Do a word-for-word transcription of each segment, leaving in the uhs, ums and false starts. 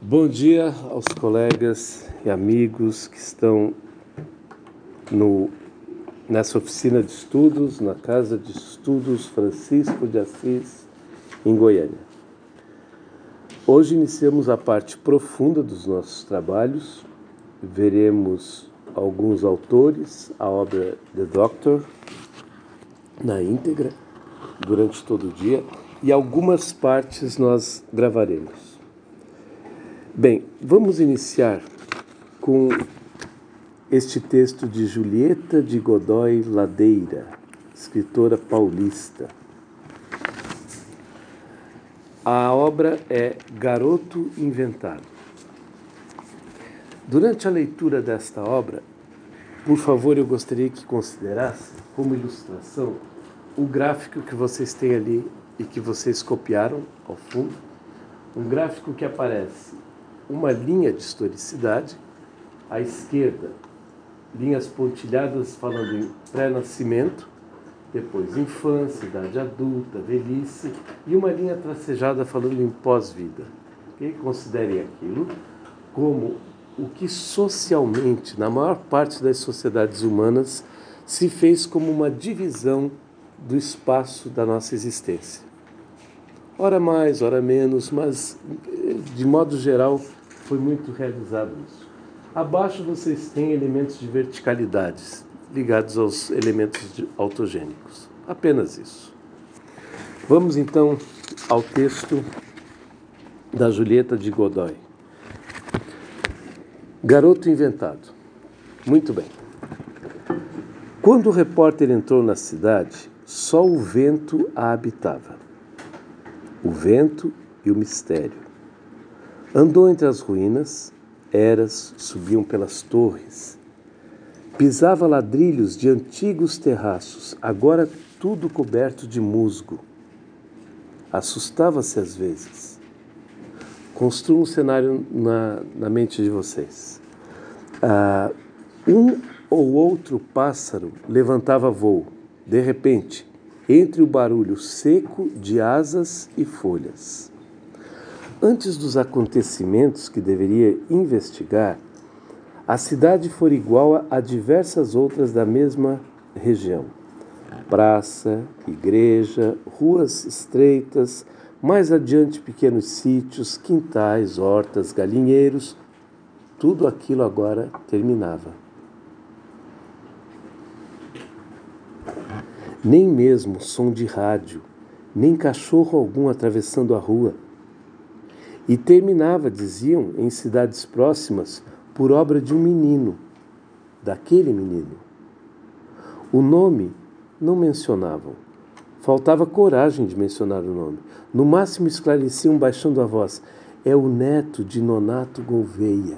Bom dia aos colegas e amigos que estão no, nessa oficina de estudos, na Casa de Estudos Francisco de Assis, em Goiânia. Hoje iniciamos a parte profunda dos nossos trabalhos. Veremos alguns autores, a obra The Doctor, na íntegra, durante todo o dia, e algumas partes nós gravaremos. Bem, vamos iniciar com este texto de Julieta de Godoy Ladeira, escritora paulista. A obra é Garoto Inventado. Durante a leitura desta obra, por favor, eu gostaria que considerasse como ilustração o gráfico que vocês têm ali e que vocês copiaram ao fundo, um gráfico que aparece uma linha de historicidade, à esquerda, linhas pontilhadas falando em pré-nascimento, depois infância, idade adulta, velhice, e uma linha tracejada falando em pós-vida. Okay? Considerem aquilo como o que socialmente, na maior parte das sociedades humanas, se fez como uma divisão do espaço da nossa existência. Ora mais, ora menos, mas de modo geral foi muito realizado isso. Abaixo vocês têm elementos de verticalidades ligados aos elementos autogênicos. Apenas isso. Vamos então ao texto da Julieta de Godoy. Garoto Inventado. Muito bem. Quando o repórter entrou na cidade, só o vento a habitava. O vento e o mistério. Andou entre as ruínas, eras subiam pelas torres. Pisava ladrilhos de antigos terraços, agora tudo coberto de musgo. Assustava-se às vezes. Construa um cenário na, na mente de vocês. Ah, um ou outro pássaro levantava voo, de repente, entre o barulho seco de asas e folhas. Antes dos acontecimentos que deveria investigar, a cidade fora igual a diversas outras da mesma região. Praça, igreja, ruas estreitas, mais adiante pequenos sítios, quintais, hortas, galinheiros, tudo aquilo agora terminava. Nem mesmo som de rádio, nem cachorro algum atravessando a rua. E terminava, diziam, em cidades próximas, por obra de um menino, daquele menino. O nome não mencionavam. Faltava coragem de mencionar o nome. No máximo esclareciam baixando a voz. É o neto de Nonato Gouveia.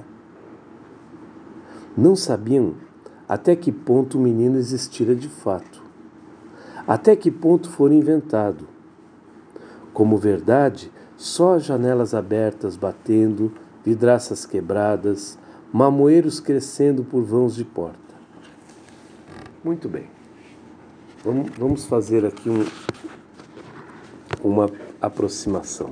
Não sabiam até que ponto o menino existira de fato. Até que ponto fora inventado. Como verdade, só janelas abertas batendo, vidraças quebradas, mamoeiros crescendo por vãos de porta. Muito bem. Vamos, vamos fazer aqui um, uma aproximação.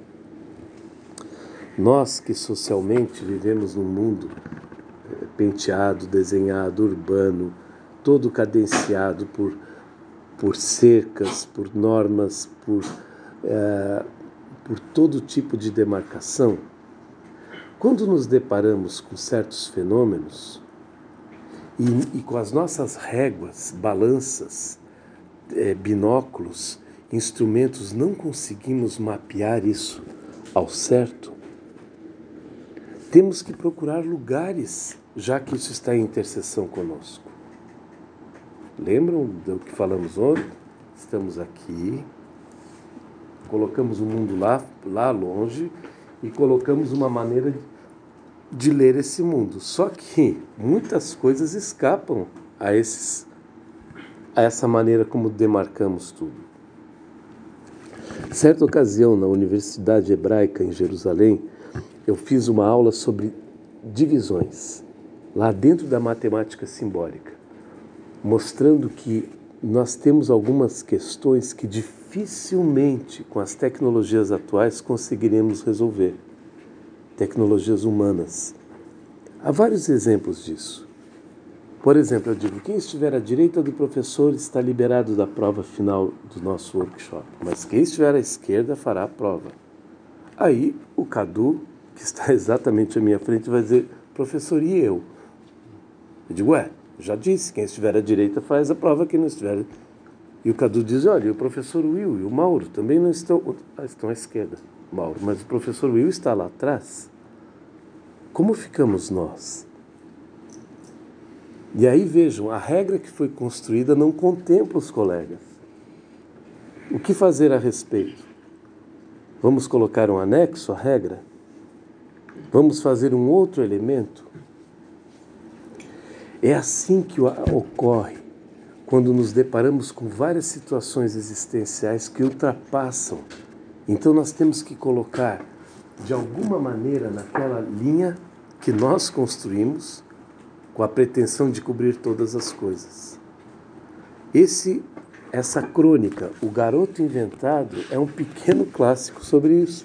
Nós que socialmente vivemos num mundo penteado, desenhado, urbano, todo cadenciado por, por cercas, por normas, por, é, por todo tipo de demarcação, quando nos deparamos com certos fenômenos e, e com as nossas réguas, balanças, é, binóculos, instrumentos, não conseguimos mapear isso ao certo, temos que procurar lugares, já que isso está em interseção conosco. Lembram do que falamos ontem? Estamos aqui, colocamos o mundo lá, lá longe e colocamos uma maneira de ler esse mundo. Só que muitas coisas escapam a, esses, a essa maneira como demarcamos tudo. Certa ocasião, na Universidade Hebraica em Jerusalém, eu fiz uma aula sobre divisões, lá dentro da matemática simbólica, mostrando que nós temos algumas questões que dificilmente, com as tecnologias atuais, conseguiremos resolver. tecnologias humanas. Há vários exemplos disso. Por exemplo, eu digo, quem estiver à direita do professor está liberado da prova final do nosso workshop, mas quem estiver à esquerda fará a prova. Aí o Cadu, que está exatamente à minha frente, vai dizer, professor, e eu? Eu digo, ué, já disse, quem estiver à direita faz a prova, quem não estiver... E o Cadu diz, olha, e o professor Will e o Mauro também não estão... Ah, estão à esquerda, Mauro, mas o professor Will está lá atrás. Como ficamos nós? E aí vejam, a regra que foi construída não contempla os colegas. O que fazer a respeito? Vamos colocar um anexo à regra? Vamos fazer um outro elemento? É assim que ocorre quando nos deparamos com várias situações existenciais que ultrapassam. Então nós temos que colocar, de alguma maneira, naquela linha que nós construímos, com a pretensão de cobrir todas as coisas. Esse, essa crônica, O Garoto Inventado, é um pequeno clássico sobre isso.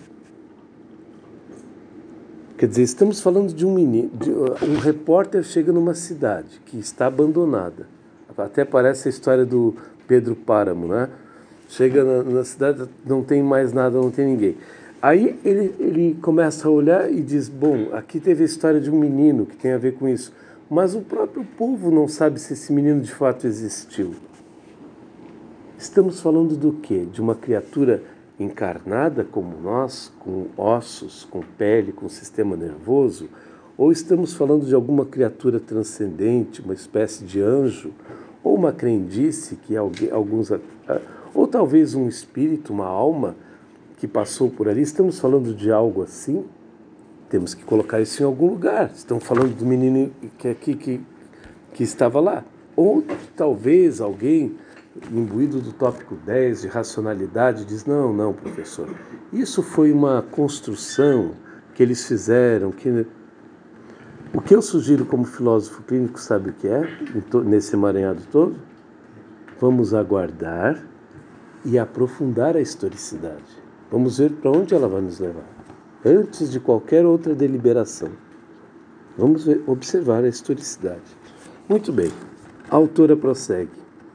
Quer dizer, estamos falando de um menino, de, um repórter chega numa cidade que está abandonada. Até parece a história do Pedro Páramo, né? Chega na, na cidade, não tem mais nada, não tem ninguém. Aí ele, ele começa a olhar e diz, bom, aqui teve a história de um menino que tem a ver com isso. Mas o próprio povo não sabe se esse menino de fato existiu. Estamos falando do quê? De uma criatura encarnada como nós, com ossos, com pele, com sistema nervoso? Ou estamos falando de alguma criatura transcendente, uma espécie de anjo? Ou uma crendice que alguém, alguns... Ou talvez um espírito, uma alma que passou por ali? Estamos falando de algo assim? Temos que colocar isso em algum lugar. Estão falando do menino que, aqui, que, que estava lá. Ou talvez alguém, imbuído do tópico dez de racionalidade, diz, não, não, professor, isso foi uma construção que eles fizeram. Que... O que eu sugiro como filósofo clínico, sabe o que é, nesse emaranhado todo? Vamos aguardar e aprofundar a historicidade. Vamos ver para onde ela vai nos levar. Antes de qualquer outra deliberação. Vamos ver, observar a historicidade. Muito bem, a autora prossegue.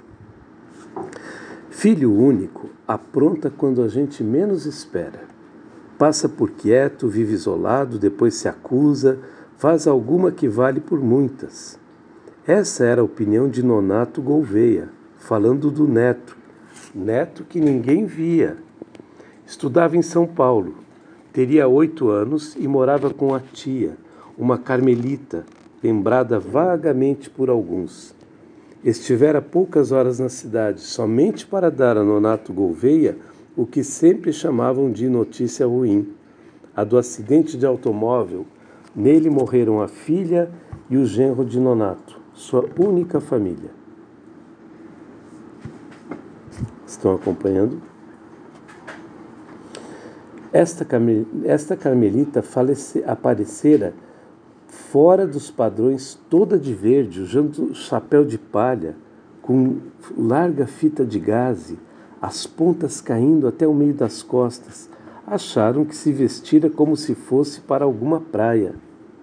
Filho único apronta quando a gente menos espera. Passa por quieto, vive isolado, depois se acusa, faz alguma que vale por muitas. Essa era a opinião de Nonato Gouveia, falando do neto. Neto que ninguém via. Estudava em São Paulo. Teria oito anos e morava com a tia, uma carmelita, lembrada vagamente por alguns. Estivera poucas horas na cidade, somente para dar a Nonato Gouveia o que sempre chamavam de notícia ruim, a do acidente de automóvel. Nele morreram a filha e o genro de Nonato, sua única família. Estão acompanhando? Esta, carme, esta carmelita falece, aparecera fora dos padrões, toda de verde, usando chapéu de palha, com larga fita de gaze, as pontas caindo até o meio das costas. Acharam que se vestira como se fosse para alguma praia.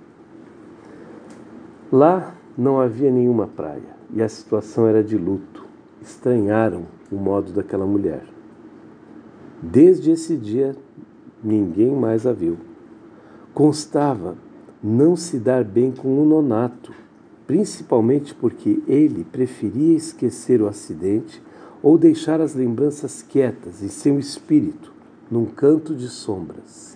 Lá não havia nenhuma praia, e a situação era de luto. Estranharam o modo daquela mulher. Desde esse dia, ninguém mais a viu. Constava não se dar bem com o Nonato, principalmente porque ele preferia esquecer o acidente ou deixar as lembranças quietas em seu espírito, num canto de sombras.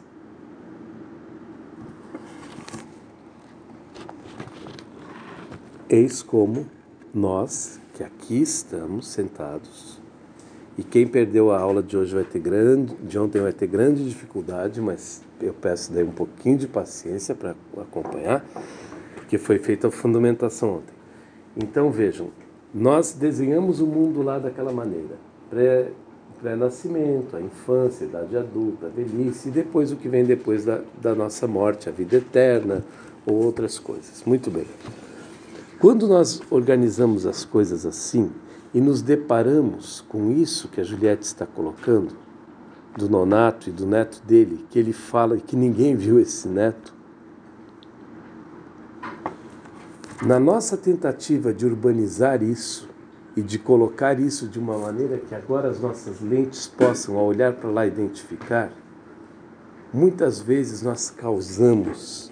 Eis como nós, que aqui estamos sentados, e quem perdeu a aula de hoje vai ter grande, de ontem vai ter grande dificuldade, mas eu peço daí um pouquinho de paciência para acompanhar, porque foi feita a fundamentação ontem. Então vejam, nós desenhamos o mundo lá daquela maneira, pré, pré-nascimento, a infância, a idade adulta, a velhice, e depois o que vem depois da, da nossa morte, a vida eterna, ou outras coisas. Muito bem. Quando nós organizamos as coisas assim, e nos deparamos com isso que a Juliette está colocando, do Nonato e do neto dele, que ele fala que ninguém viu esse neto, Na nossa tentativa de urbanizar isso e de colocar isso de uma maneira que agora as nossas lentes possam, ao olhar para lá, identificar, muitas vezes nós causamos,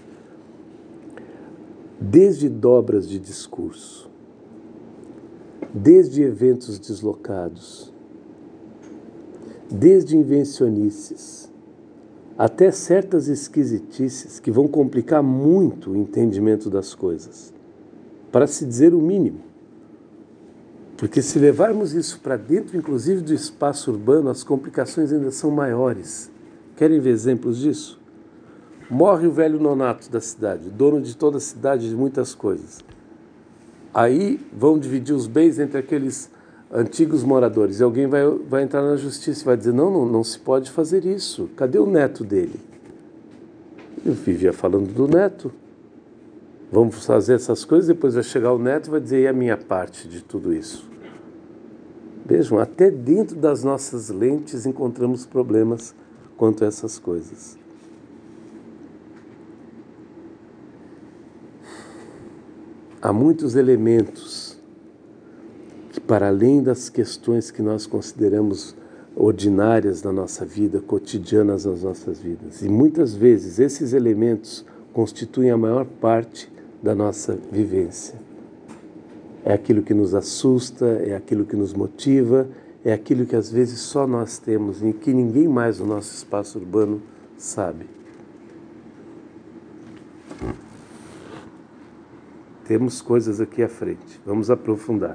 desde dobras de discurso, desde eventos deslocados, desde invencionices, até certas esquisitices que vão complicar muito o entendimento das coisas, para se dizer o mínimo. Porque se levarmos isso para dentro, inclusive do espaço urbano, as complicações ainda são maiores. Querem ver exemplos disso? Morre o velho nonato da cidade, dono de toda a cidade, de muitas coisas. Aí vão dividir os bens entre aqueles antigos moradores. E alguém vai, vai entrar na justiça e vai dizer, não, não, não se pode fazer isso. Cadê o neto dele? Eu vivia falando do neto. Vamos fazer essas coisas, depois vai chegar o neto e vai dizer, e a minha parte de tudo isso? Vejam, até dentro das nossas lentes encontramos problemas quanto a essas coisas. Há muitos elementos que, para além das questões que nós consideramos ordinárias na nossa vida, cotidianas nas nossas vidas, e muitas vezes esses elementos constituem a maior parte da nossa vivência. É aquilo que nos assusta, é aquilo que nos motiva, é aquilo que às vezes só nós temos e que ninguém mais no nosso espaço urbano sabe. Temos coisas aqui à frente, vamos aprofundar.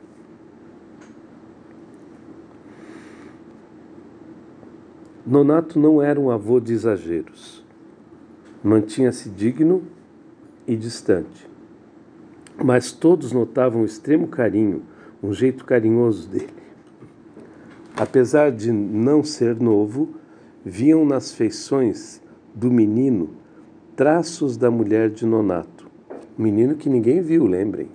Nonato não era um avô de exageros. Mantinha-se digno e distante. Mas todos notavam o extremo carinho, um jeito carinhoso dele. Apesar de não ser novo, viam nas feições do menino traços da mulher de Nonato. Menino que ninguém viu, lembrem.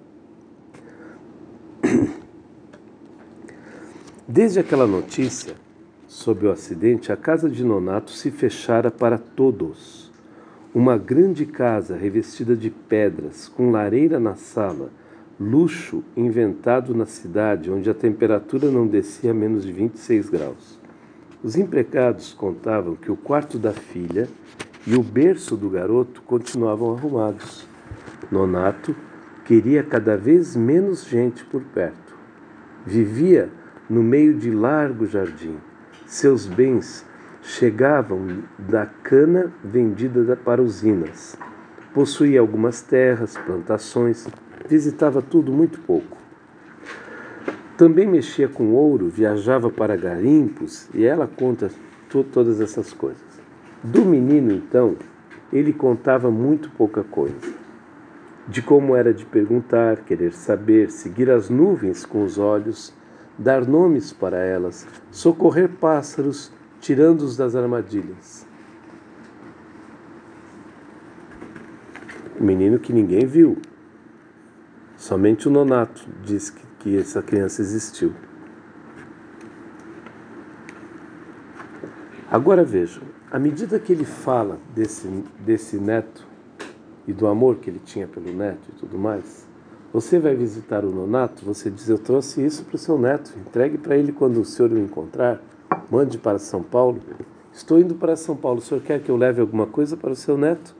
Desde aquela notícia sobre o acidente, a casa de Nonato se fechara para todos. Uma grande casa revestida de pedras, com lareira na sala, luxo inventado na cidade, onde a temperatura não descia a menos de vinte e seis graus. Os empregados contavam que o quarto da filha e o berço do garoto continuavam arrumados. Nonato queria cada vez menos gente por perto. Vivia no meio de largo jardim. Seus bens chegavam da cana vendida para usinas. Possuía algumas terras, plantações, visitava tudo muito pouco. Também mexia com ouro, viajava para garimpos, e ela conta to- todas essas coisas. Do menino, então, ele contava muito pouca coisa. De como era de perguntar, querer saber, seguir as nuvens com os olhos, dar nomes para elas, socorrer pássaros, tirando-os das armadilhas. O menino que ninguém viu. Somente o Nonato diz que, que essa criança existiu. Agora vejam, à medida que ele fala desse, desse neto e do amor que ele tinha pelo neto e tudo mais, você vai visitar o Nonato, você diz, eu trouxe isso para o seu neto, entregue para ele quando o senhor o encontrar, mande para São Paulo. Estou indo para São Paulo, o senhor quer que eu leve alguma coisa para o seu neto?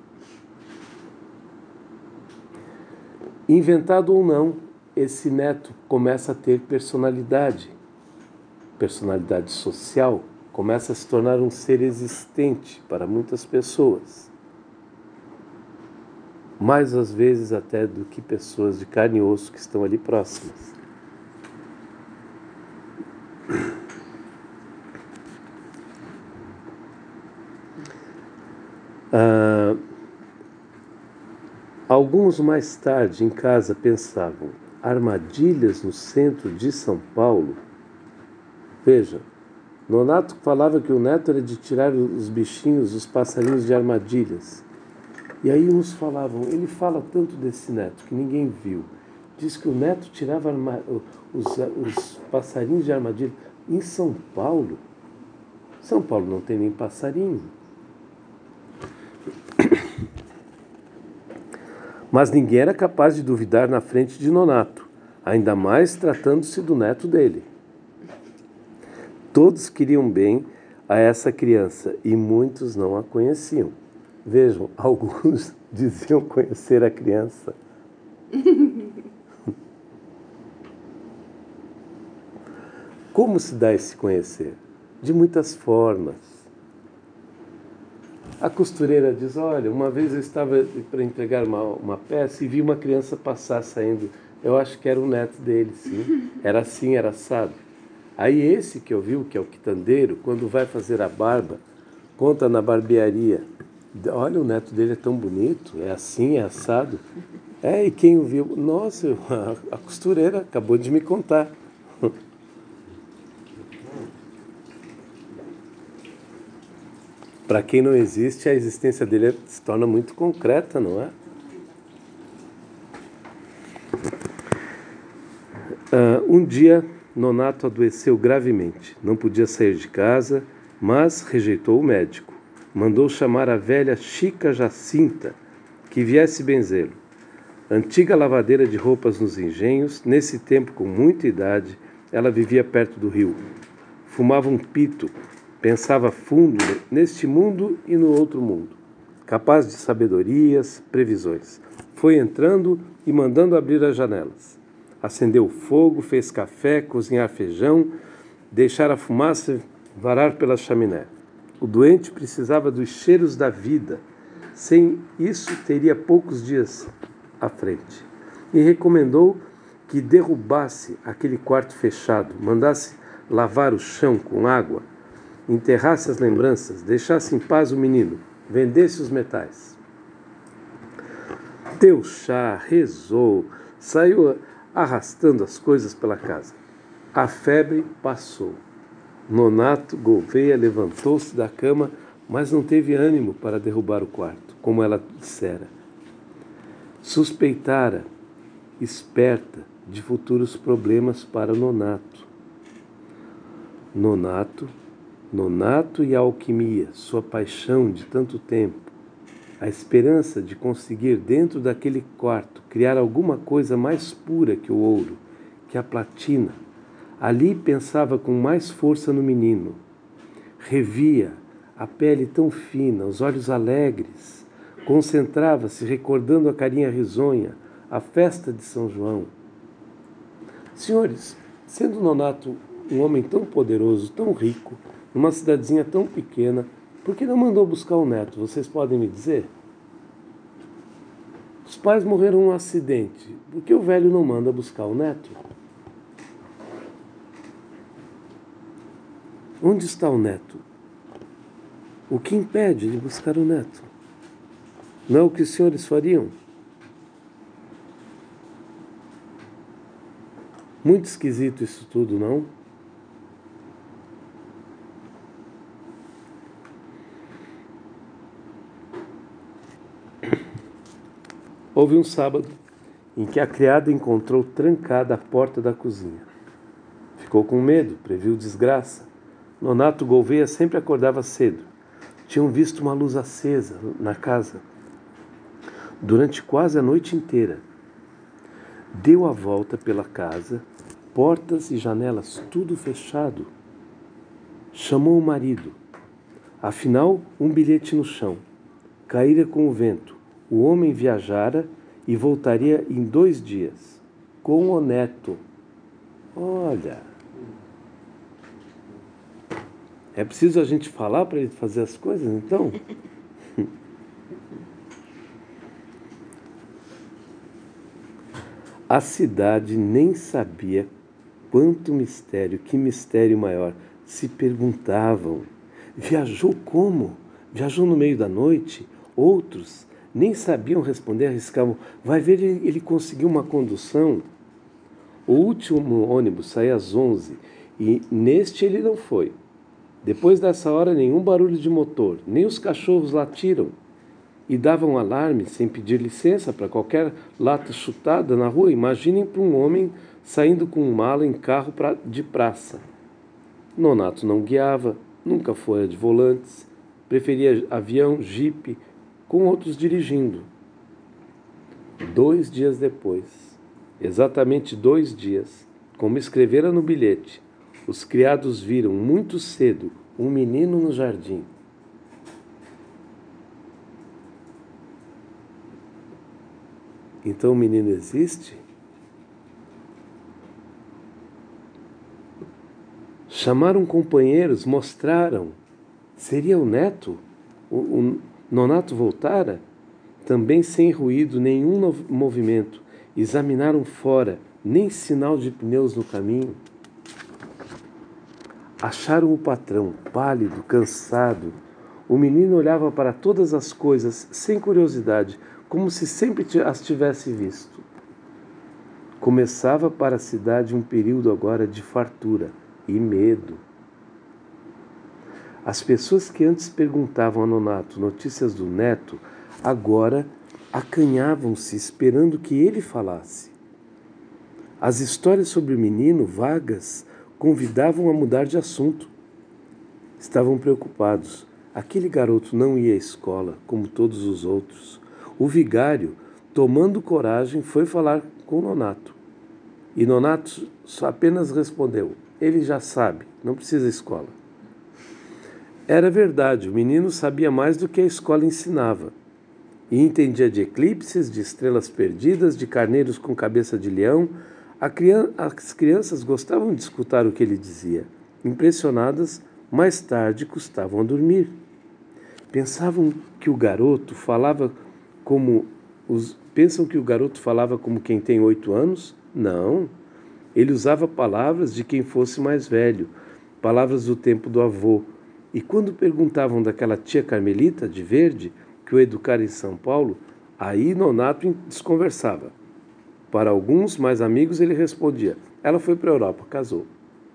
Inventado ou não, esse neto começa a ter personalidade, personalidade social, começa a se tornar um ser existente para muitas pessoas. Mais às vezes até do que pessoas de carne e osso que estão ali próximas. Ah, alguns mais tarde em casa pensavam, armadilhas no centro de São Paulo? Veja, Nonato falava que o neto era de tirar os bichinhos, os passarinhos de armadilhas. E aí uns falavam, ele fala tanto desse neto que ninguém viu. Diz que o neto tirava arma, os, os passarinhos de armadilha em São Paulo. São Paulo não tem nem passarinho. Mas ninguém era capaz de duvidar na frente de Nonato, ainda mais tratando-se do neto dele. Todos queriam bem a essa criança e muitos não a conheciam. Vejam, alguns diziam conhecer a criança. Como se dá esse conhecer? De muitas formas. A costureira diz, olha, uma vez eu estava para entregar uma, uma peça e vi uma criança passar saindo. Eu acho que era o neto dele, sim. Era assim, era assado. Aí esse que eu vi, que é o quitandeiro, quando vai fazer a barba, conta na barbearia. Olha, o neto dele é tão bonito, é assim, é assado. É, e quem o viu? Nossa, a, a costureira acabou de me contar. Para quem não existe, a existência dele se torna muito concreta, não é? Uh, um dia, Nonato adoeceu gravemente. Não podia sair de casa, mas rejeitou o médico. Mandou chamar a velha Chica Jacinta, que viesse benzê-lo. Antiga lavadeira de roupas nos engenhos, nesse tempo com muita idade, ela vivia perto do rio. Fumava um pito, pensava fundo neste mundo e no outro mundo, capaz de sabedorias, previsões. Foi entrando e mandando abrir as janelas. Acendeu o fogo, fez café, cozinhar feijão, deixar a fumaça varar pela chaminé. O doente precisava dos cheiros da vida. Sem isso, teria poucos dias à frente. E recomendou que derrubasse aquele quarto fechado, mandasse lavar o chão com água, enterrasse as lembranças, deixasse em paz o menino, vendesse os metais. Deu chá, rezou, saiu arrastando as coisas pela casa. A febre passou. Nonato Gouveia levantou-se da cama, mas não teve ânimo para derrubar o quarto, como ela dissera. Suspeitara, esperta, de futuros problemas para Nonato. Nonato, Nonato e a alquimia, sua paixão de tanto tempo, a esperança de conseguir dentro daquele quarto criar alguma coisa mais pura que o ouro, que a platina. Ali pensava com mais força no menino. Revia a pele tão fina, os olhos alegres. Concentrava-se recordando a carinha risonha, a festa de São João. Senhores, sendo Nonato um homem tão poderoso, tão rico, numa cidadezinha tão pequena, por que não mandou buscar o neto? Vocês podem me dizer? Os pais morreram num acidente. Por que o velho não manda buscar o neto? Onde está o neto? O que impede de buscar o neto? Não é o que os senhores fariam? Muito esquisito isso tudo, não? Houve um sábado em que a criada encontrou trancada a porta da cozinha. Ficou com medo, previu desgraça. Nonato Gouveia sempre acordava cedo. Tinham visto uma luz acesa na casa durante quase a noite inteira. Deu a volta pela casa, portas e janelas tudo fechado. Chamou o marido. Afinal, um bilhete no chão. Caíra com o vento. O homem viajara e voltaria em dois dias, com o neto. Olha, é preciso a gente falar para ele fazer as coisas, então? A cidade nem sabia quanto mistério, que mistério maior, se perguntavam. Viajou como? Viajou no meio da noite? Outros nem sabiam responder, arriscavam. Vai ver, ele, ele conseguiu uma condução. O último ônibus saía às onze e neste ele não foi. Depois dessa hora, nenhum barulho de motor, nem os cachorros latiram e davam alarme sem pedir licença para qualquer lata chutada na rua. Imaginem para um homem saindo com um mala em carro pra, de praça. Nonato não guiava, nunca fora de volantes, preferia avião, jipe, com outros dirigindo. Dois dias depois, exatamente dois dias, como escrevera no bilhete, os criados viram muito cedo um menino no jardim. Então o menino existe? Chamaram companheiros, mostraram. Seria o neto? O, o Nonato voltara? Também sem ruído, nenhum movimento. Examinaram fora, nem sinal de pneus no caminho. Acharam o patrão, pálido, cansado. O menino olhava para todas as coisas, sem curiosidade, como se sempre as tivesse visto. Começava para a cidade um período agora de fartura e medo. As pessoas que antes perguntavam a Nonato notícias do neto, agora acanhavam-se esperando que ele falasse. As histórias sobre o menino, vagas, convidavam a mudar de assunto. Estavam preocupados. Aquele garoto não ia à escola, como todos os outros. O vigário, tomando coragem, foi falar com Nonato. E Nonato apenas respondeu: ele já sabe, não precisa escola. Era verdade, o menino sabia mais do que a escola ensinava. E entendia de eclipses, de estrelas perdidas, de carneiros com cabeça de leão. As crianças gostavam de escutar o que ele dizia. Impressionadas, mais tarde custavam a dormir. Pensavam que o garoto falava como os pensam que o garoto falava como quem tem oito anos? Não. Ele usava palavras de quem fosse mais velho, palavras do tempo do avô. E quando perguntavam daquela tia Carmelita, de verde, que o educara em São Paulo, aí Nonato desconversava. Para alguns mais amigos ele respondia: ela foi para a Europa, casou.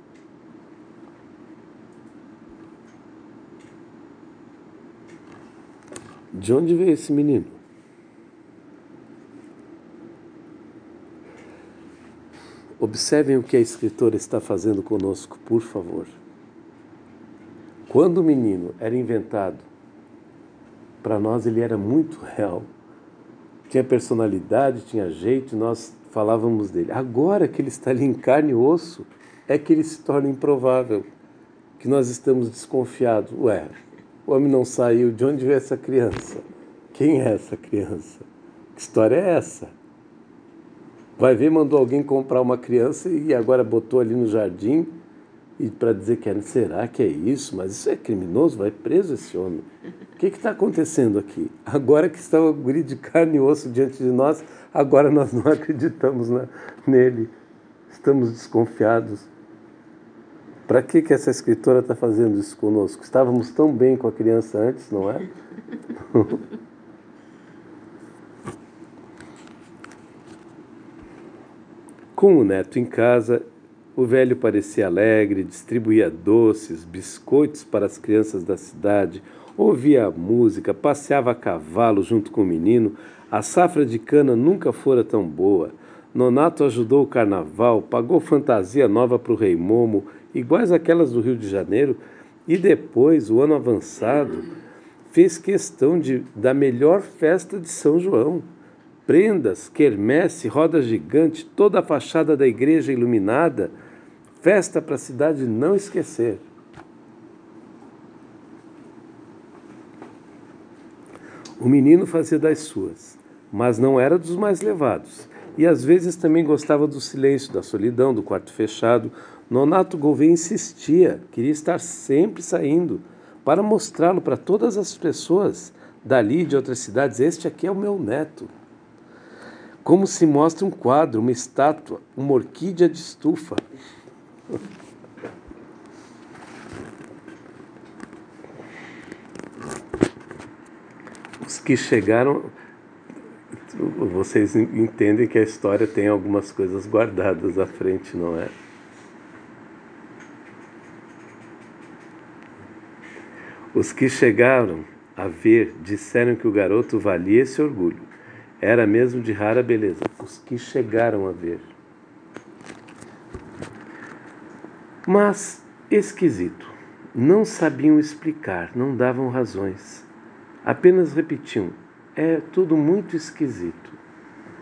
De onde veio esse menino? Observem o que a escritora está fazendo conosco, por favor. Quando o menino era inventado, para nós ele era muito real. Tinha personalidade, tinha jeito, e nós falávamos dele. Agora que ele está ali em carne e osso, é que ele se torna improvável, que nós estamos desconfiados. Ué, o homem não saiu, de onde veio essa criança? Quem é essa criança? Que história é essa? Vai ver, mandou alguém comprar uma criança e agora botou ali no jardim e para dizer que é, será que é isso? Mas isso é criminoso, vai preso esse homem. O que está acontecendo aqui? Agora que está o guri de carne e osso diante de nós, agora nós não acreditamos na, nele, estamos desconfiados. Para que, que essa escritora está fazendo isso conosco? Estávamos tão bem com a criança antes, não é? Com o neto em casa, o velho parecia alegre, distribuía doces, biscoitos para as crianças da cidade, ouvia música, passeava a cavalo junto com o menino. A safra de cana nunca fora tão boa. Nonato ajudou o carnaval, pagou fantasia nova para o Rei Momo, iguais àquelas do Rio de Janeiro, e depois, o ano avançado, fez questão de, da melhor festa de São João. Prendas, quermesse, roda gigante, toda a fachada da igreja iluminada, festa para a cidade não esquecer. O menino fazia das suas, mas não era dos mais levados, e às vezes também gostava do silêncio, da solidão, do quarto fechado. Nonato Gouveia insistia, queria estar sempre saindo, para mostrá-lo para todas as pessoas, dali de outras cidades: este aqui é o meu neto. Como se mostra um quadro, uma estátua, uma orquídea de estufa. Os que chegaram, vocês entendem que a história tem algumas coisas guardadas à frente, não é? Os que chegaram a ver disseram que o garoto valia esse orgulho. Era mesmo de rara beleza. Os que chegaram a ver. Mas esquisito. Não sabiam explicar, não davam razões. Apenas repetiam: é tudo muito esquisito.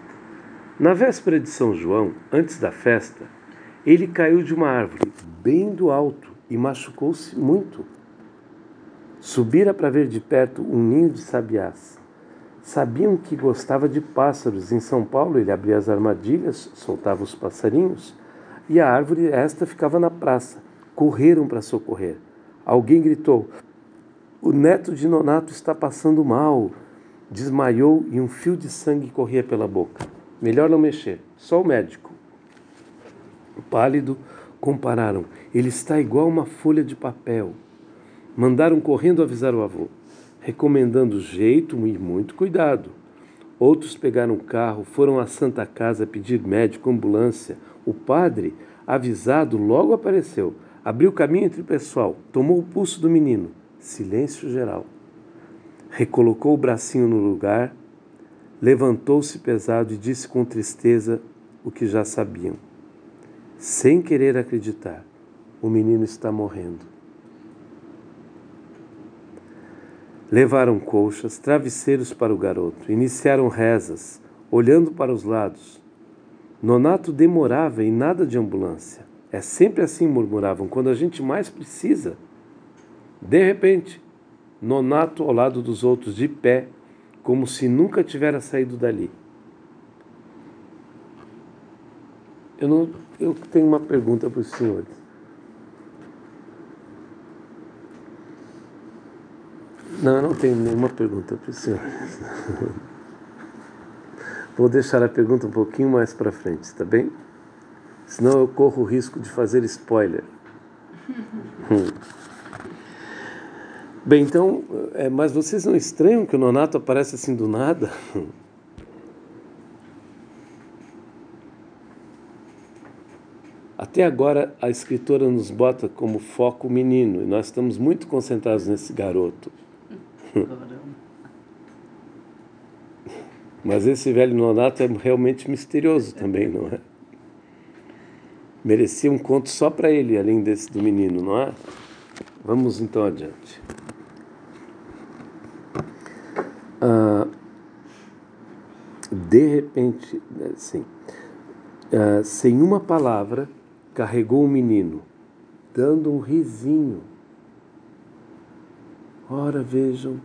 Na véspera de São João, antes da festa, ele caiu de uma árvore bem do alto e machucou-se muito. Subira para ver de perto um ninho de sabiás. Sabiam que gostava de pássaros. Em São Paulo ele abria as armadilhas, soltava os passarinhos, e a árvore esta ficava na praça. Correram para socorrer. Alguém gritou: "O neto de Nonato está passando mal." Desmaiou e um fio de sangue corria pela boca. Melhor não mexer, só o médico. Pálido, compararam: "Ele está igual uma folha de papel." Mandaram correndo avisar o avô, recomendando jeito e muito cuidado. Outros pegaram o carro, foram à Santa Casa pedir médico, ambulância. O padre, avisado, logo apareceu. Abriu caminho entre o pessoal, tomou o pulso do menino. Silêncio geral. Recolocou o bracinho no lugar, levantou-se pesado e disse com tristeza o que já sabiam. Sem querer acreditar, o menino está morrendo. Levaram colchas, travesseiros para o garoto, iniciaram rezas, olhando para os lados. Nonato demorava e nada de ambulância. É sempre assim, murmuravam, quando a gente mais precisa. De repente, Nonato ao lado dos outros, de pé, como se nunca tivera saído dali. Eu, não, eu tenho uma pergunta para os senhores. Não, eu não tenho nenhuma pergunta para os senhores. Vou deixar a pergunta um pouquinho mais para frente, tá bem? Senão eu corro o risco de fazer spoiler. hum. Bem, então, é, mas vocês não estranham que o Nonato aparece assim do nada? Até agora a escritora nos bota como foco o menino, e nós estamos muito concentrados nesse garoto. Mas esse velho Nonato é realmente misterioso também, não é? Merecia um conto só para ele, além desse do menino, não é? Vamos então adiante. Ah, de repente, sim, ah, sem uma palavra, carregou o menino, dando um risinho. Ora, vejam.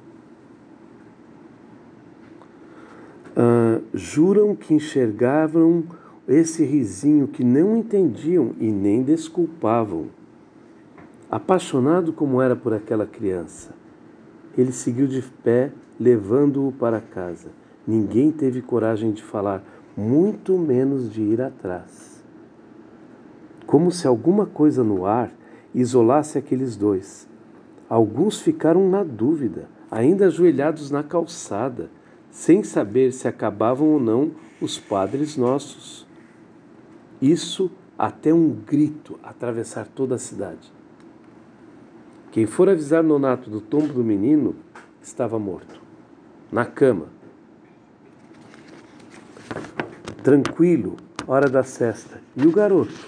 Ah, juram que enxergavam esse risinho que não entendiam e nem desculpavam. Apaixonado como era por aquela criança, ele seguiu de pé, levando-o para casa. Ninguém teve coragem de falar, muito menos de ir atrás. Como se alguma coisa no ar isolasse aqueles dois. Alguns ficaram na dúvida, ainda ajoelhados na calçada, sem saber se acabavam ou não os padres nossos. Isso até um grito atravessar toda a cidade. Quem for avisar Nonato do tombo do menino estava morto, na cama. Tranquilo, hora da sesta. E o garoto?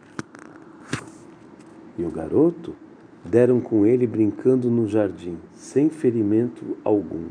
E o garoto? Deram com ele brincando no jardim, sem ferimento algum.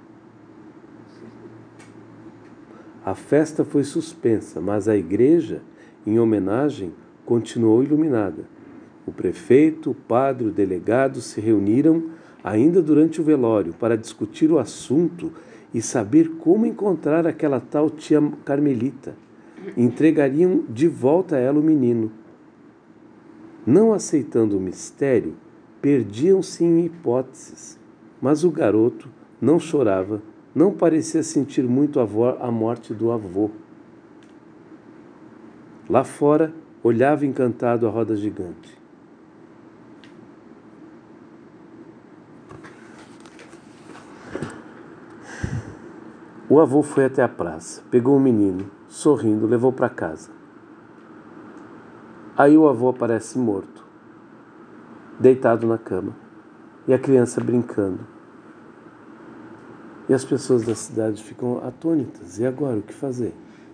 A festa foi suspensa, mas a igreja, em homenagem, continuou iluminada. O prefeito, o padre, o delegado se reuniram ainda durante o velório para discutir o assunto e saber como encontrar aquela tal tia Carmelita. Entregariam de volta a ela o menino. Não aceitando o mistério, perdiam-se em hipóteses, mas o garoto não chorava, não parecia sentir muito a morte do avô. Lá fora, olhava encantado a roda gigante. O avô foi até a praça, pegou o menino, sorrindo, levou para casa. Aí o avô aparece morto, deitado na cama, e a criança brincando. E as pessoas da cidade ficam atônitas. E agora, o que fazer?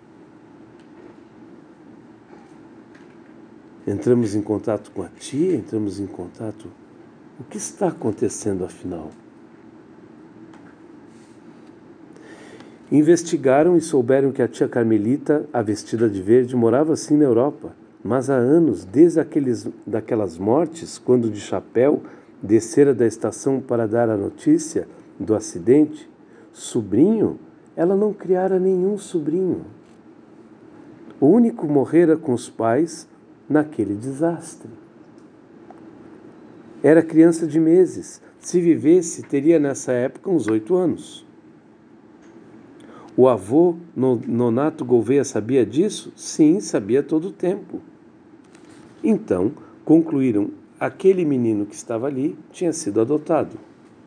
Entramos em contato com a tia, entramos em contato... O que está acontecendo, afinal? Investigaram e souberam que a tia Carmelita, a vestida de verde, morava assim na Europa. Mas há anos, desde aqueles, daquelas mortes, quando de chapéu descera da estação para dar a notícia do acidente, sobrinho, ela não criara nenhum sobrinho. O único morrera com os pais naquele desastre. Era criança de meses. Se vivesse, teria nessa época uns oito anos. O avô, Nonato Gouveia, sabia disso? Sim, sabia todo o tempo. Então, concluíram, aquele menino que estava ali tinha sido adotado.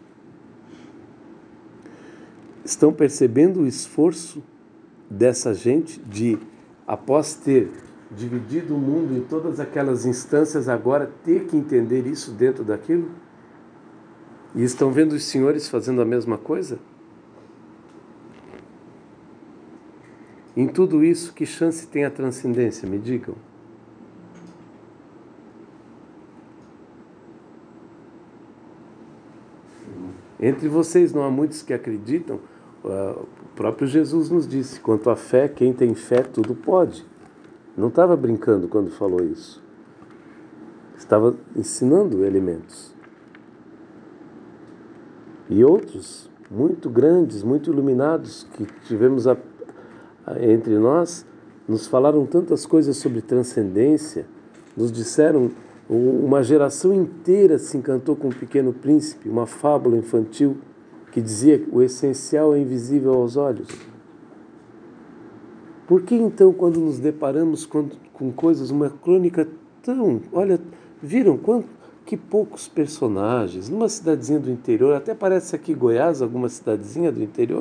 Estão percebendo o esforço dessa gente de, após ter dividido o mundo em todas aquelas instâncias, agora ter que entender isso dentro daquilo? E estão vendo os senhores fazendo a mesma coisa? Em tudo isso, que chance tem a transcendência, me digam? Entre vocês não há muitos que acreditam. O próprio Jesus nos disse, quanto à fé, quem tem fé tudo pode. Não estava brincando quando falou isso. Estava ensinando elementos. E outros, muito grandes, muito iluminados, que tivemos a, a, entre nós, nos falaram tantas coisas sobre transcendência, nos disseram, uma geração inteira se encantou com o Pequeno Príncipe, uma fábula infantil que dizia que o essencial é invisível aos olhos. Por que então, quando nos deparamos com, com coisas, uma crônica tão... Olha, viram quanto, que poucos personagens, numa cidadezinha do interior, até parece aqui Goiás, alguma cidadezinha do interior,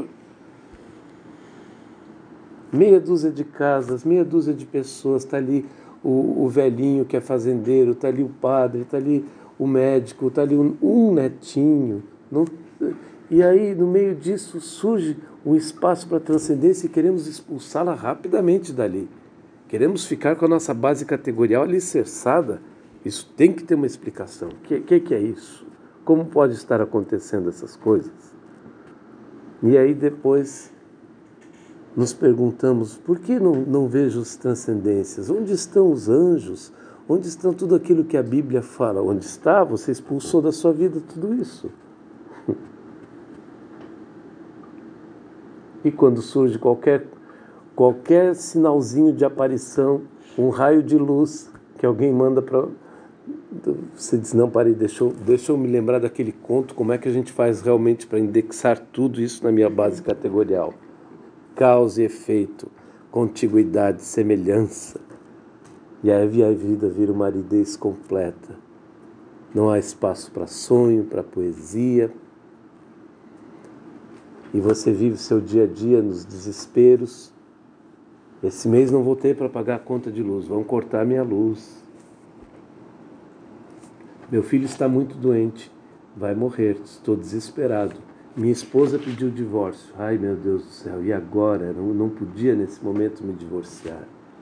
meia dúzia de casas, meia dúzia de pessoas, está ali o, o velhinho que é fazendeiro, está ali o padre, está ali o médico, está ali um, um netinho, não, e aí no meio disso surge um espaço para transcendência e queremos expulsá-la rapidamente dali. Queremos ficar com a nossa base categorial alicerçada. Isso tem que ter uma explicação. O que, que, que é isso? Como pode estar acontecendo essas coisas? E aí depois nos perguntamos, por que não, não vejo as transcendências? Onde estão os anjos? Onde estão tudo aquilo que a Bíblia fala? Onde está? Você expulsou da sua vida tudo isso. E quando surge qualquer, qualquer sinalzinho de aparição, um raio de luz que alguém manda para... Você diz, não, parei, deixa eu, deixa eu me lembrar daquele conto, como é que a gente faz realmente para indexar tudo isso na minha base categorial. Causa e efeito, contiguidade, semelhança. E aí a vida vira uma aridez completa. Não há espaço para sonho, para poesia. E você vive seu dia a dia nos desesperos. Esse mês não vou ter para pagar a conta de luz, vão cortar minha luz. Meu filho está muito doente, vai morrer, estou desesperado. Minha esposa pediu divórcio. Ai, meu Deus do céu, e agora? Não, não podia nesse momento me divorciar.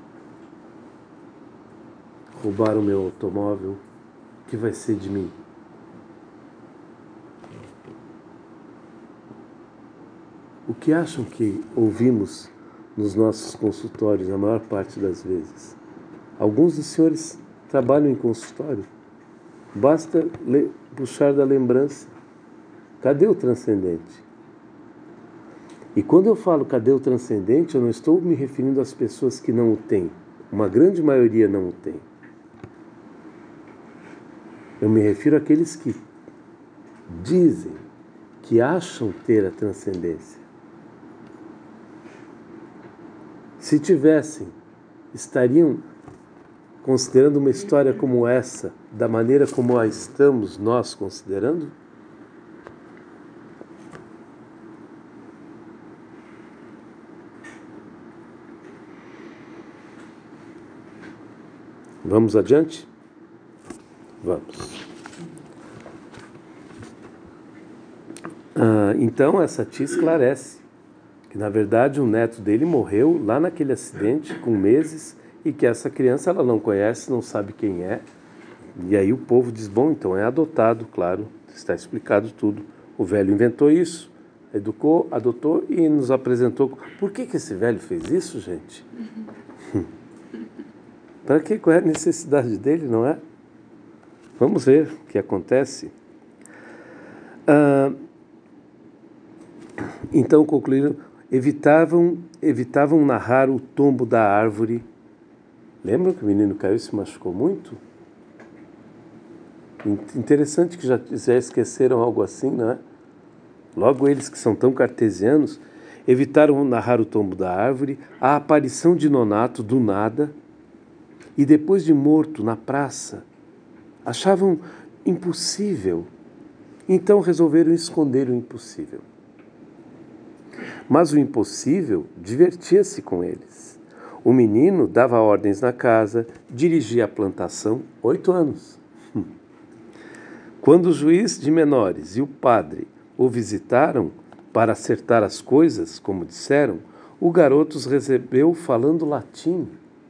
Roubaram meu automóvel, o que vai ser de mim? O que acham que ouvimos nos nossos consultórios, a maior parte das vezes? Alguns dos senhores trabalham em consultório. Basta le- puxar da lembrança. Cadê o transcendente? E quando eu falo cadê o transcendente, eu não estou me referindo às pessoas que não o têm. Uma grande maioria não o tem. Eu me refiro àqueles que dizem, que acham ter a transcendência. Se tivessem, estariam considerando uma história como essa, da maneira como a estamos nós considerando? Vamos adiante? Vamos. Ah, então, essa tia esclarece que, na verdade, o neto dele morreu lá naquele acidente, com meses, e que essa criança ela não conhece, não sabe quem é. E aí o povo diz, bom, então é adotado, claro, está explicado tudo. O velho inventou isso, educou, adotou e nos apresentou. Por que que esse velho fez isso, gente? Para que? Qual é a necessidade dele, não é? Vamos ver o que acontece. Ah, então concluíram, evitavam, evitavam narrar o tombo da árvore. Lembram que o menino caiu e se machucou muito? Interessante que já, já esqueceram algo assim, não é? Logo eles que são tão cartesianos, evitaram narrar o tombo da árvore, a aparição de Nonato do nada, e depois de morto na praça, achavam impossível. Então resolveram esconder o impossível. Mas o impossível divertia-se com eles. O menino dava ordens na casa, dirigia a plantação, oito anos. Quando o juiz de menores e o padre o visitaram para acertar as coisas, como disseram, o garoto os recebeu falando latim.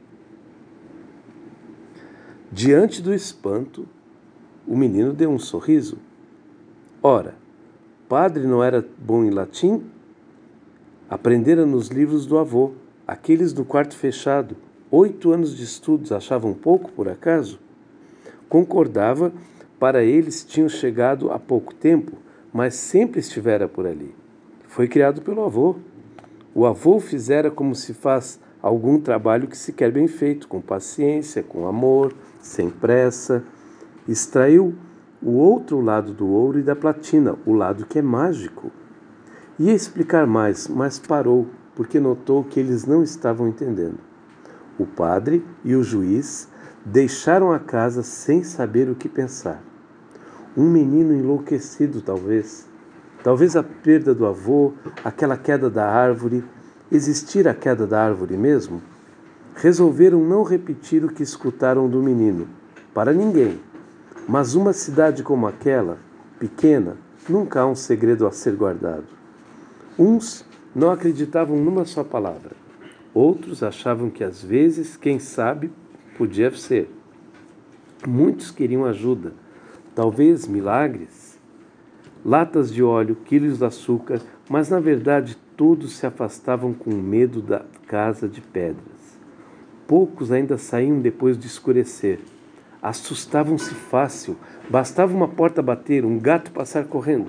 Diante do espanto, o menino deu um sorriso. Ora, padre não era bom em latim? Aprendera nos livros do avô, aqueles do quarto fechado. Oito anos de estudos achavam pouco, por acaso? Concordava. Para eles tinham chegado há pouco tempo, mas sempre estivera por ali. Foi criado pelo avô. O avô fizera como se faz algum trabalho que se quer bem feito, com paciência, com amor, sem pressa. Extraiu o outro lado do ouro e da platina, o lado que é mágico. Ia explicar mais, mas parou, porque notou que eles não estavam entendendo. O padre e o juiz deixaram a casa sem saber o que pensar. Um menino enlouquecido, talvez. Talvez a perda do avô, aquela queda da árvore. Existir a queda da árvore mesmo? Resolveram não repetir o que escutaram do menino. Para ninguém. Mas uma cidade como aquela, pequena, nunca há um segredo a ser guardado. Uns não acreditavam numa só palavra. Outros achavam que às vezes, quem sabe, podia ser. Muitos queriam ajuda, talvez milagres, latas de óleo, quilos de açúcar, mas na verdade todos se afastavam com medo da casa de pedras. Poucos ainda saíam depois de escurecer. Assustavam-se fácil, bastava uma porta bater, um gato passar correndo.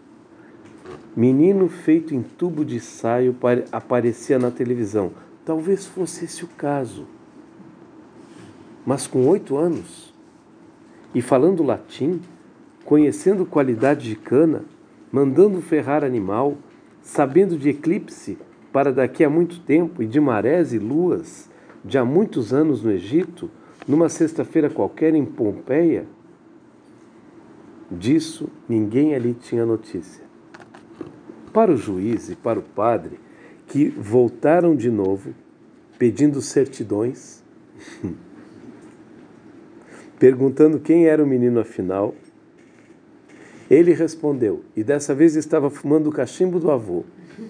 Menino feito em tubo de saio aparecia na televisão. Talvez fosse esse o caso. Mas com oito anos, e falando latim, conhecendo qualidade de cana, mandando ferrar animal, sabendo de eclipse para daqui a muito tempo e de marés e luas, de há muitos anos no Egito, numa sexta-feira qualquer em Pompeia, disso ninguém ali tinha notícia. Para o juiz e para o padre, que voltaram de novo, pedindo certidões, perguntando quem era o menino afinal, ele respondeu, e dessa vez estava fumando o cachimbo do avô.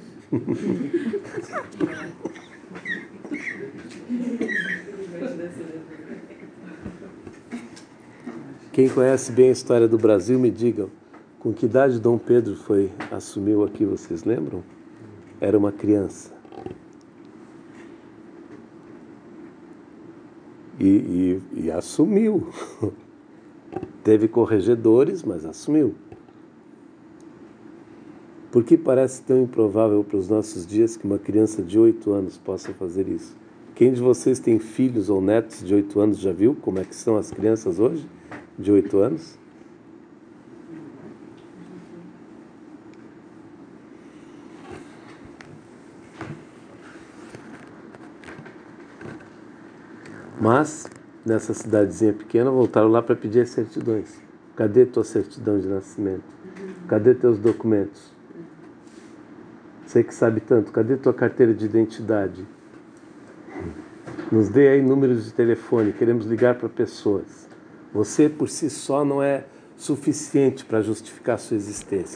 Quem conhece bem a história do Brasil, me digam, com que idade Dom Pedro foi, assumiu aqui, vocês lembram? Era uma criança. E, e, e assumiu. Teve corregedores, mas assumiu. Por que parece tão improvável para os nossos dias que uma criança de oito anos possa fazer isso? Quem de vocês tem filhos ou netos de oito anos já viu como é que são as crianças hoje, de oito anos? Mas, nessa cidadezinha pequena, voltaram lá para pedir as certidões. Cadê tua certidão de nascimento? Cadê teus documentos? Você que sabe tanto, cadê tua carteira de identidade? Nos dê aí números de telefone, queremos ligar para pessoas. Você por si só não é suficiente para justificar a sua existência.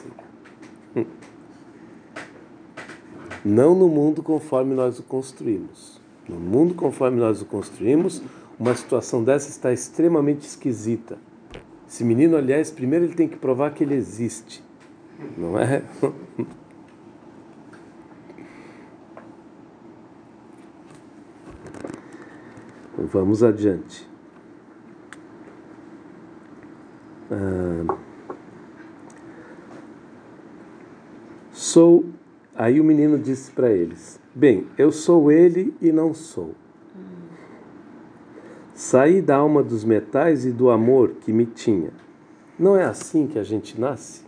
Não no mundo conforme nós o construímos. No mundo conforme nós o construímos, uma situação dessa está extremamente esquisita. Esse menino, aliás, primeiro ele tem que provar que ele existe, não é? Vamos adiante. Ah, sou... Aí o menino disse para eles: bem, eu sou ele e não sou. Saí da alma dos metais e do amor que me tinha. Não é assim que a gente nasce?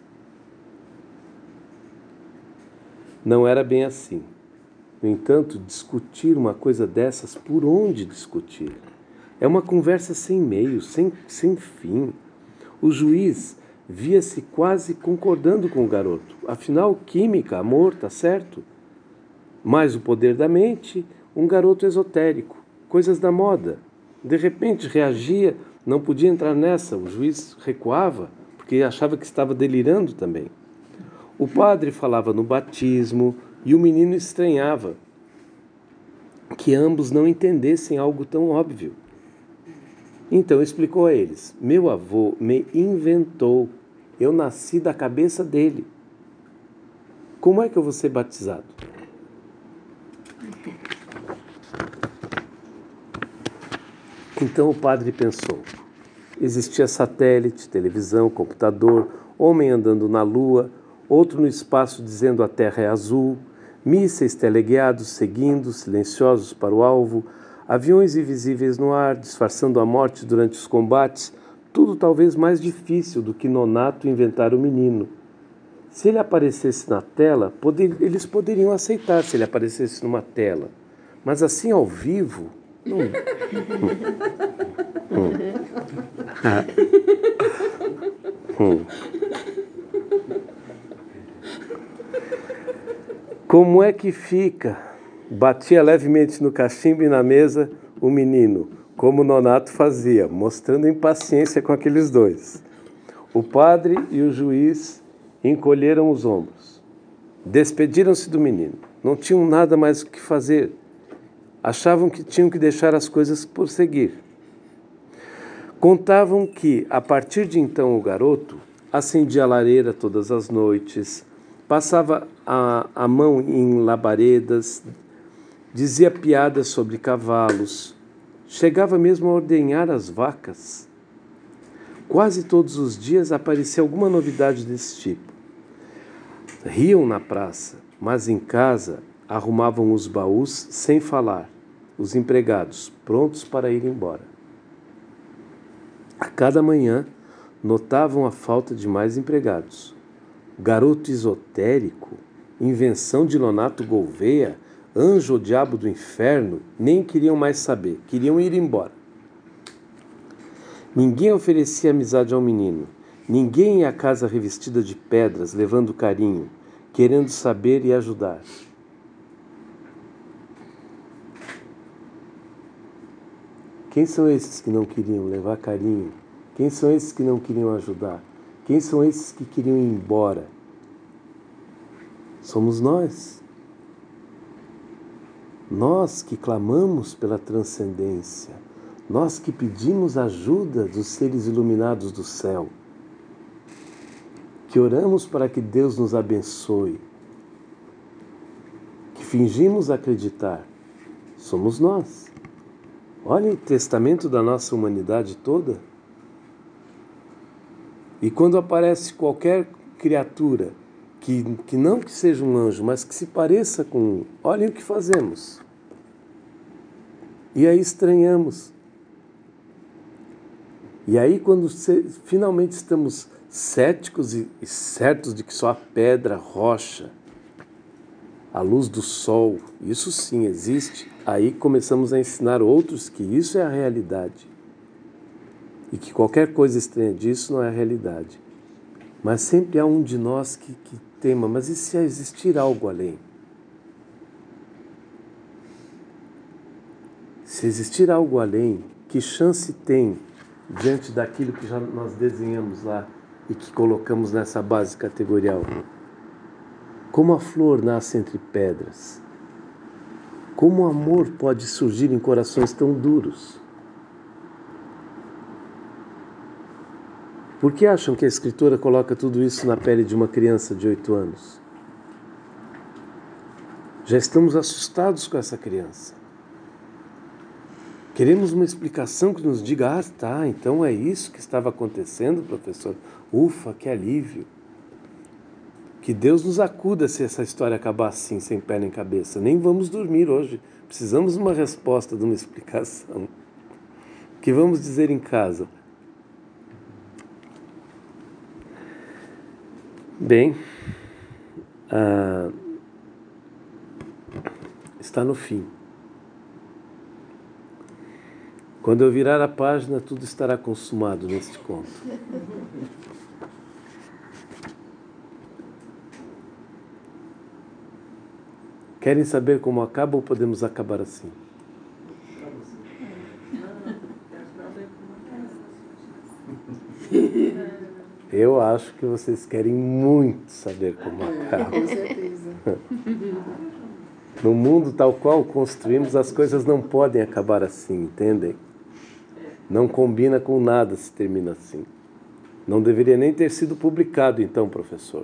Não era bem assim. No entanto, discutir uma coisa dessas, por onde discutir? É uma conversa sem meio, sem, sem fim. O juiz via-se quase concordando com o garoto. Afinal, química, amor, tá certo? Mas o poder da mente, um garoto esotérico, coisas da moda. De repente reagia, não podia entrar nessa. O juiz recuava, porque achava que estava delirando também. O padre falava no batismo e o menino estranhava que ambos não entendessem algo tão óbvio. Então explicou a eles: meu avô me inventou, eu nasci da cabeça dele. Como é que eu vou ser batizado? Então o padre pensou. Existia satélite, televisão, computador, homem andando na lua, outro no espaço dizendo a terra é azul, mísseis teleguiados seguindo, silenciosos para o alvo, aviões invisíveis no ar, disfarçando a morte durante os combates, tudo talvez mais difícil do que Nonato inventar o menino. Se ele aparecesse na tela, poder, eles poderiam aceitar se ele aparecesse numa tela. Mas assim ao vivo, não... hum. hum. Como é que fica? Batia levemente no cachimbo e na mesa o menino, como Nonato fazia, mostrando impaciência com aqueles dois. O padre e o juiz encolheram os ombros. Despediram-se do menino. Não tinham nada mais o que fazer. Achavam que tinham que deixar as coisas prosseguir. Contavam que, a partir de então, o garoto acendia a lareira todas as noites, passava a, a mão em labaredas, dizia piadas sobre cavalos, chegava mesmo a ordenhar as vacas. Quase todos os dias aparecia alguma novidade desse tipo. Riam na praça, mas em casa arrumavam os baús sem falar, os empregados prontos para ir embora. A cada manhã notavam a falta de mais empregados. O garoto esotérico, invenção de Nonato Gouveia, anjo ou diabo do inferno, nem queriam mais saber, queriam ir embora. Ninguém oferecia amizade ao menino. Ninguém ia à casa revestida de pedras, levando carinho, querendo saber e ajudar. Quem são esses que não queriam levar carinho? Quem são esses que não queriam ajudar? Quem são esses que queriam ir embora? Somos nós. Nós que clamamos pela transcendência. Nós que pedimos ajuda dos seres iluminados do céu. Que oramos para que Deus nos abençoe. Que fingimos acreditar. Somos nós. Olhem o testamento da nossa humanidade toda. E quando aparece qualquer criatura que, que não que seja um anjo, mas que se pareça com um, olhem o que fazemos. E aí estranhamos. E aí quando se, finalmente estamos céticos e, e certos de que só a pedra, a rocha, a luz do sol, isso sim existe, aí começamos a ensinar outros que isso é a realidade. E que qualquer coisa estranha disso não é a realidade. Mas sempre há um de nós que, que tema, mas e se existir algo além? Se existir algo além, que chance tem diante daquilo que já nós desenhamos lá e que colocamos nessa base categorial? Como a flor nasce entre pedras? Como o amor pode surgir em corações tão duros? Por que acham que a Escritura coloca tudo isso na pele de uma criança de oito anos? Já estamos assustados com essa criança. Queremos uma explicação que nos diga, ah, tá, então é isso que estava acontecendo, professor. Ufa, que alívio. Que Deus nos acuda se essa história acabar assim, sem pé nem cabeça. Nem vamos dormir hoje. Precisamos de uma resposta, de uma explicação. O que vamos dizer em casa? Bem, ah, está no fim. Quando eu virar a página, tudo estará consumado neste conto. Querem saber como acaba ou podemos acabar assim? Eu acho que vocês querem muito saber como acaba. Com certeza. No mundo tal qual construímos, as coisas não podem acabar assim, entendem? Não combina com nada se termina assim. Não deveria nem ter sido publicado, então, professor.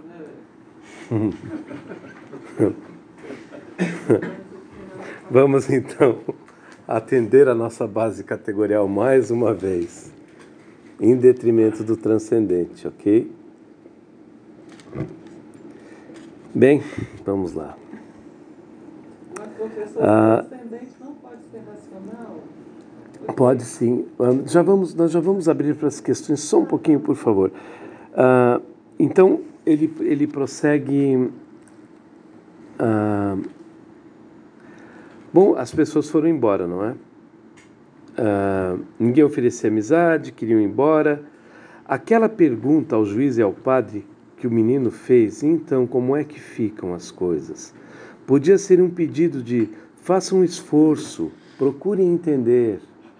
Vamos, então, atender a nossa base categorial mais uma vez, em detrimento do transcendente, ok? Bem, vamos lá. Mas, professor, Ah, o transcendente não pode ser racional? Pode sim. Já vamos, nós já vamos abrir para as questões, só um pouquinho, por favor. Ah, então, ele, ele prossegue... Ah, bom, as pessoas foram embora, não é? Ah, ninguém oferecia amizade, queriam ir embora. Aquela pergunta ao juiz e ao padre que o menino fez, então, como é que ficam as coisas? Podia ser um pedido de, façam um esforço, procurem entender.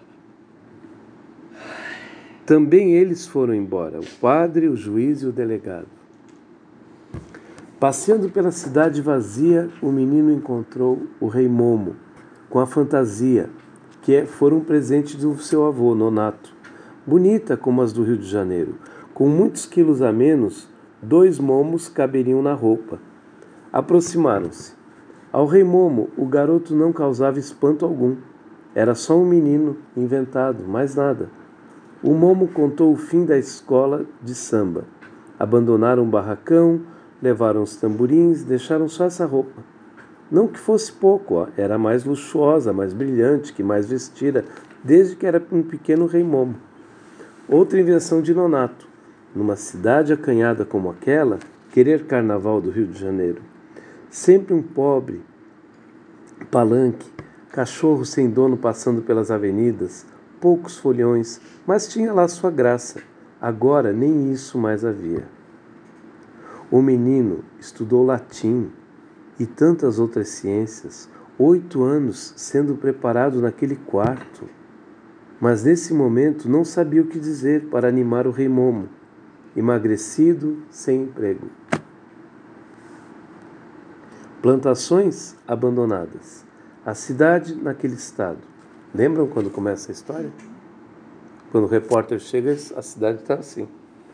Também eles foram embora, o padre, o juiz e o delegado. Passeando pela cidade vazia, o menino encontrou o rei Momo, com a fantasia, que fora um presente do seu avô, Nonato. Bonita como as do Rio de Janeiro. Com muitos quilos a menos, dois momos caberiam na roupa. Aproximaram-se. Ao rei Momo, o garoto não causava espanto algum. Era só um menino inventado, mais nada. O Momo contou o fim da escola de samba. Abandonaram o barracão, levaram os tamborins, deixaram só essa roupa. Não que fosse pouco, ó, era mais luxuosa, mais brilhante, que mais vestira, desde que era um pequeno rei Momo. Outra invenção de Nonato. Numa cidade acanhada como aquela, querer carnaval do Rio de Janeiro. Sempre um pobre palanque, cachorro sem dono passando pelas avenidas, poucos folhões, mas tinha lá sua graça. Agora nem isso mais havia. O menino estudou latim e tantas outras ciências, oito anos sendo preparado naquele quarto. Mas nesse momento não sabia o que dizer para animar o rei Momo, emagrecido, sem emprego. Plantações abandonadas. A cidade naquele estado. Lembram quando começa a história? Quando o repórter chega, a cidade está assim.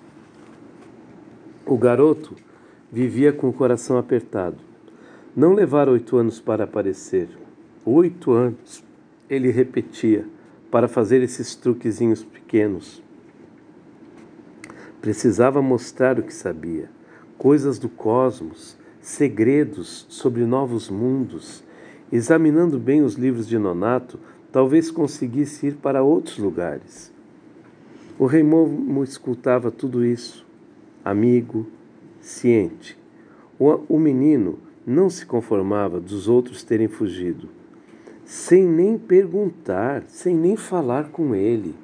O garoto vivia com o coração apertado. Não levara oito anos para aparecer. Oito anos, ele repetia, para fazer esses truquezinhos pequenos. Precisava mostrar o que sabia. Coisas do cosmos, segredos sobre novos mundos. Examinando bem os livros de Nonato, talvez conseguisse ir para outros lugares. O rei Momo escutava tudo isso, amigo, ciente. O, o menino não se conformava dos outros terem fugido, sem nem perguntar, sem nem falar com ele.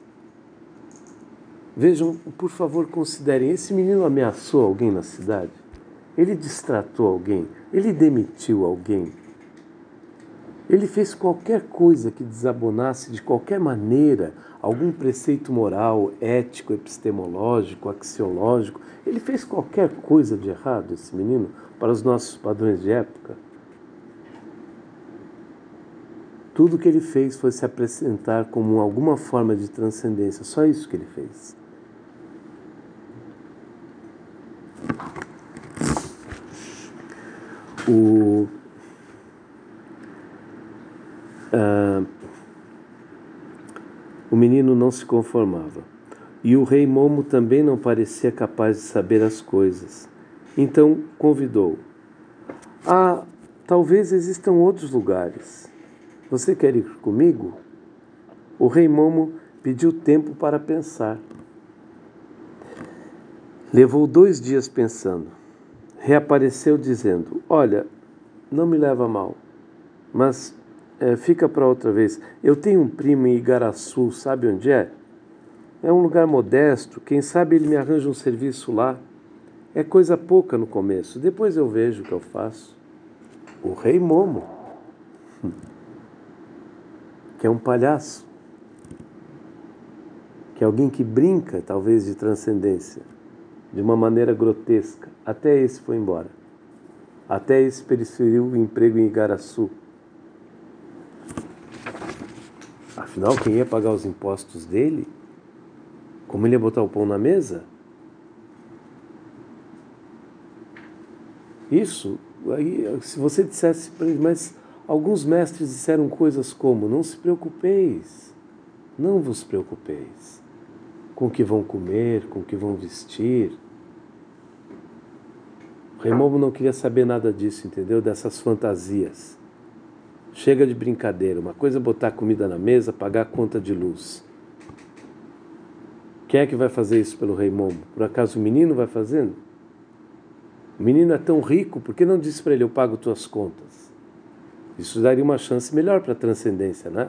Vejam, por favor, considerem, esse menino ameaçou alguém na cidade? Ele distratou alguém? Ele demitiu alguém? Ele fez qualquer coisa que desabonasse de qualquer maneira algum preceito moral, ético, epistemológico, axiológico? Ele fez qualquer coisa de errado, esse menino, para os nossos padrões de época? Tudo que ele fez foi se apresentar como alguma forma de transcendência. Só isso que ele fez. O... Ah, O menino não se conformava. E o rei Momo também não parecia capaz de saber as coisas. Então convidou. Ah, talvez existam outros lugares. Você quer ir comigo? O rei Momo pediu tempo para pensar. Levou dois dias pensando. Reapareceu dizendo, olha, não me leva a mal, mas é, fica para outra vez. Eu tenho um primo em Igaraçu, sabe onde é? É um lugar modesto, quem sabe ele me arranja um serviço lá. É coisa pouca no começo, depois eu vejo o que eu faço. O rei Momo, que é um palhaço, que é alguém que brinca, talvez, de transcendência, de uma maneira grotesca. Até esse foi embora. Até esse preferiu o emprego em Igaraçu. Afinal, quem ia pagar os impostos dele? Como ele ia botar o pão na mesa? Isso, aí, se você dissesse para ele, mas alguns mestres disseram coisas como, não se preocupeis, não vos preocupeis com o que vão comer, com o que vão vestir. O rei Momo não queria saber nada disso, entendeu? Dessas fantasias. Chega de brincadeira, uma coisa é botar comida na mesa, pagar a conta de luz. Quem é que vai fazer isso pelo rei Momo? Por acaso o menino vai fazendo? O menino é tão rico, por que não disse para ele, eu pago tuas contas? Isso daria uma chance melhor para a transcendência, né?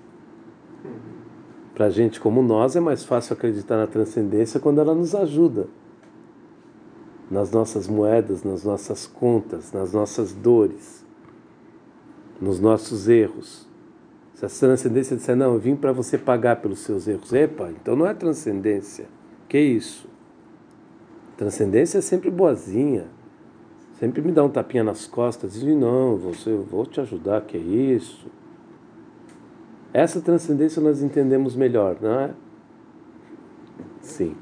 Para gente como nós é mais fácil acreditar na transcendência quando ela nos ajuda. Nas nossas moedas, nas nossas contas, nas nossas dores, nos nossos erros. Se a transcendência disser, não, eu vim para você pagar pelos seus erros. Epa, então não é transcendência. Que isso? Transcendência é sempre boazinha. Sempre me dá um tapinha nas costas. Diz, não, você, eu vou te ajudar, que é isso? Essa transcendência nós entendemos melhor, não é? Sim.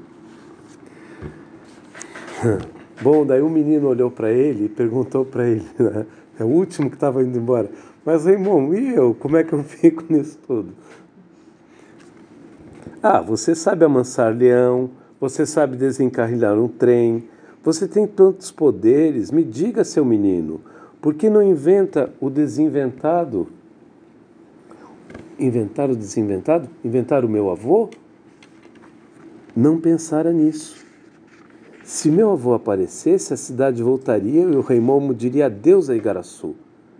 Bom, daí um menino olhou para ele e perguntou para ele, né? É o último que estava indo embora. Mas, rei Momo, e eu? Como é que eu fico nisso tudo? Ah, você sabe amansar leão, você sabe desencarrilhar um trem, você tem tantos poderes, me diga, seu menino, por que não inventa o desinventado? Inventar o desinventado? Inventar o meu avô? Não pensara nisso. Se meu avô aparecesse, a cidade voltaria e o rei Momo diria adeus a Igaraçu.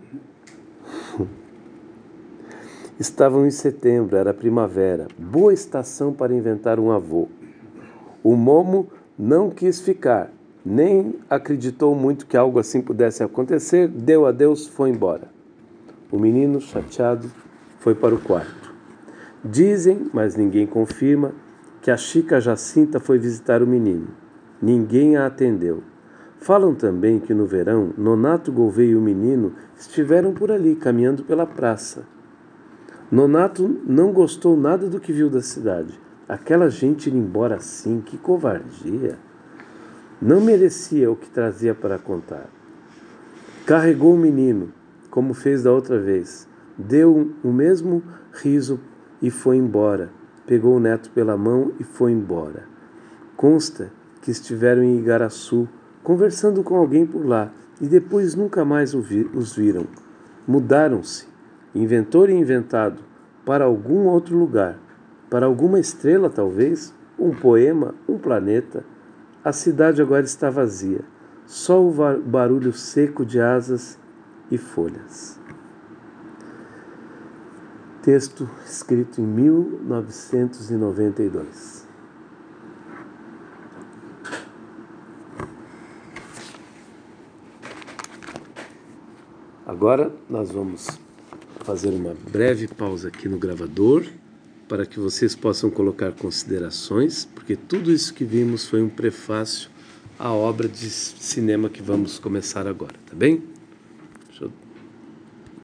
Estavam em setembro, era primavera, boa estação para inventar um avô. O Momo não quis ficar, nem acreditou muito que algo assim pudesse acontecer, deu adeus, foi embora. O menino, chateado, foi para o quarto. Dizem, mas ninguém confirma, que a Chica Jacinta foi visitar o menino. Ninguém a atendeu. Falam também que no verão, Nonato Gouveia e o menino estiveram por ali, caminhando pela praça. Nonato não gostou nada do que viu da cidade. Aquela gente ir embora assim, que covardia. Não merecia o que trazia para contar. Carregou o menino, como fez da outra vez. Deu o mesmo riso e foi embora. Pegou o neto pela mão e foi embora. Consta que estiveram em Igaraçu, conversando com alguém por lá, e depois nunca mais os viram. Mudaram-se, inventor e inventado, para algum outro lugar, para alguma estrela talvez, um poema, um planeta. A cidade agora está vazia, só o barulho seco de asas e folhas. Texto escrito em mil novecentos e noventa e dois. Agora nós vamos fazer uma breve pausa aqui no gravador para que vocês possam colocar considerações, porque tudo isso que vimos foi um prefácio à obra de cinema que vamos começar agora, tá bem?